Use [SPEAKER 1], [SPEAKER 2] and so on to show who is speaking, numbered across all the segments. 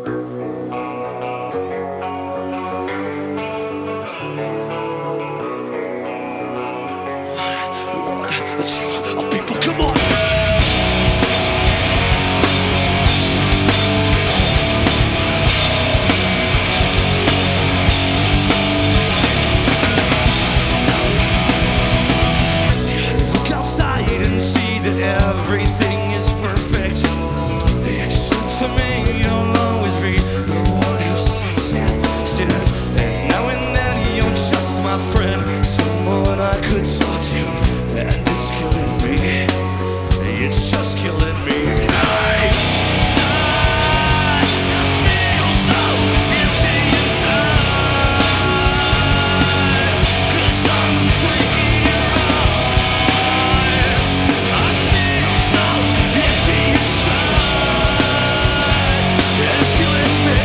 [SPEAKER 1] Oh, people, come on. Look outside and see that everything is perfect, except for me. You'll always be the one who sits and stares. And now and then you're just my friend, someone I could talk to, and it's killing me. It's just killing me. I feel so empty inside, 'cause I'm a freak in your eyes. I feel so empty inside, it's killing me.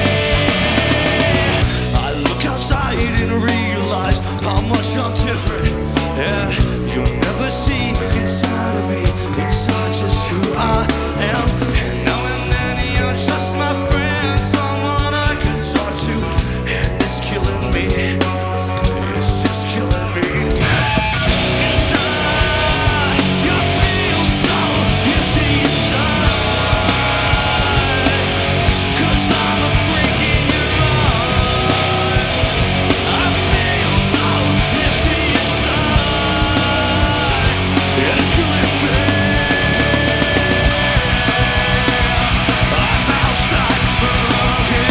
[SPEAKER 1] I look outside and realize how much I'm different. Yeah, you'll never see inside of me. It's not just who I am. And now and then you're just my friend, someone I could talk to, and it's killing me. It's just killing me. Inside, you feel so empty inside, 'cause I'm a freak in your eyes. I feel so empty inside, it's killing me. I'm outside broken.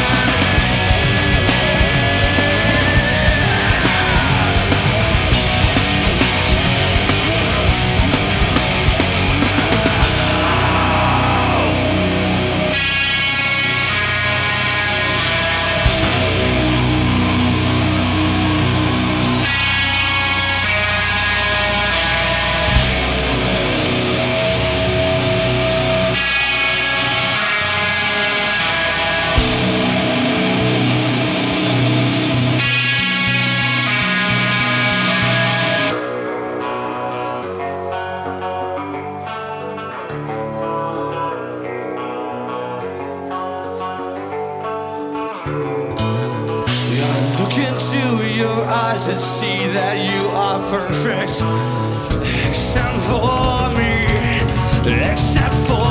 [SPEAKER 1] I look into your eyes and see that you are perfect, except for me, except for